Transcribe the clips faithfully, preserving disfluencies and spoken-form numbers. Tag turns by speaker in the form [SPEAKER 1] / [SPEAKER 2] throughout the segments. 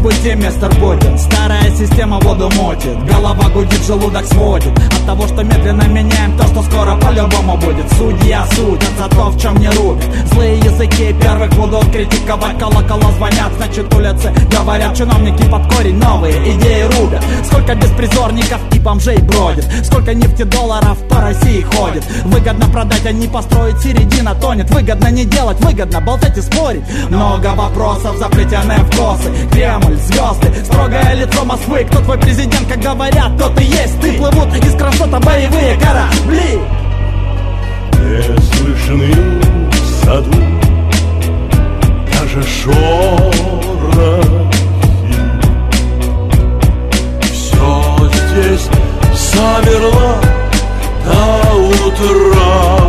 [SPEAKER 1] пути, мистер Путин. Старая система воду мутит, голова гудит, желудок сводит от того, что медленно меняем то, что скоро по-любому будет. Судья судят за то, в чем не рубят. Злые языки первых будут критиковать, колокола звонят, значит улицы говорят. Чиновники под корень новые идеи рубят. Сколько беспризорников и бомжей бродит, сколько нефтедолларов по России ходит. Выгодно продать, а не построить, середина тонет. Выгодно не делать, выгодно болтать и спорить. Много вопросов заплетены в косы. Кремль, звезды, строгое лицо Москвы. Кто твой президент, как говорят, тот и есть ты. Плывут из кронштадта боевые корабли.
[SPEAKER 2] Не слышны в саду даже шорохи. Все здесь замерло до утра.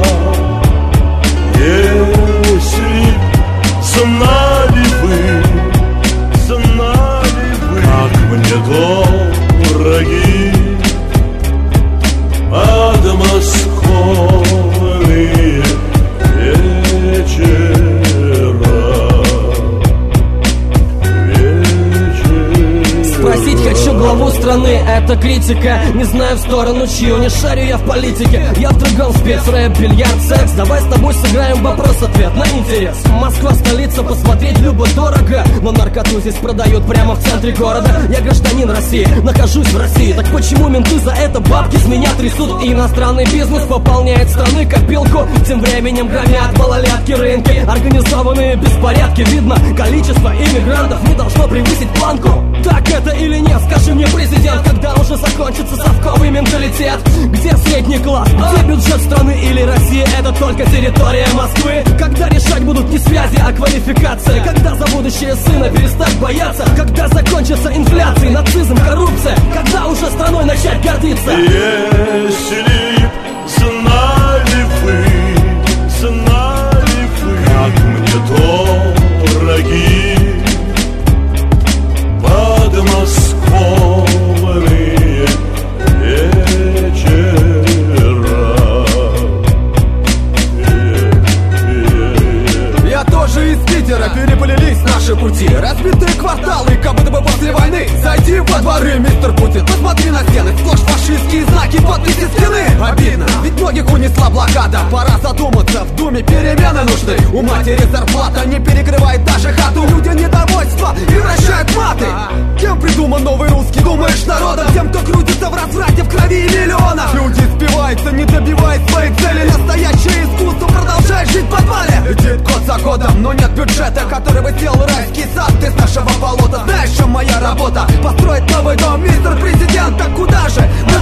[SPEAKER 2] Если знали вы, знали вы, как мне дороги подмосковные вечера.
[SPEAKER 3] Спросить хочу главу страны, это критика. Не знаю в сторону чью, не шарю я в политике. Я в другом спец, рэп, бильярд, секс. Давай с тобой сыграем вопрос-ответ на интерес. Москва столица, посмотреть любо-дорого. Но наркоту здесь продают прямо в центре города. Я гражданин России, нахожусь в России. Так почему менты за это бабки с меня трясут? И иностранный бизнес пополняет страны копилку. Тем временем громят малолетки рынки. Организованные беспорядки, видно, количество иммигрантов не должно превысить планку. Так это или нет, скажи мне, президент, когда уже закончится совковый менталитет? Где средний класс, где бюджет страны или Россия? Это только территория Москвы. Когда решать будут не связи, а квалификация? Когда за будущее сына перестать бояться? Когда закончится инфляция, нацизм, коррупция? Когда уже страной начать гордиться?
[SPEAKER 2] Если знали вы, знали вы, как мне дороги подмосковные вечера.
[SPEAKER 4] Я тоже из Питера, переплелись наши пути. Разбитые кварталы, как будто бы после войны. Зайди во дворы, мистер Путин, посмотри на стены. Сплошь фашистские знаки, подписи стены. Обидно, ведь многих унесла блокада. Пора задуматься, в Думе перемены нужны. У матери зарплата не перекрывает даже хату. Люди недовольства и вращают маты. Кем придуман новый русский, думаешь, народом? Тем, кто крутится в разврате, в крови миллионов. Люди спиваются, не добивают своих целей. Настоящее искусство продолжает жить в подвале. Летит год за годом, но нет бюджета, который бы сделал райский сад из нашего болота. Знаешь, в чем моя работа? Построить новый дом, мистер президент, так куда же?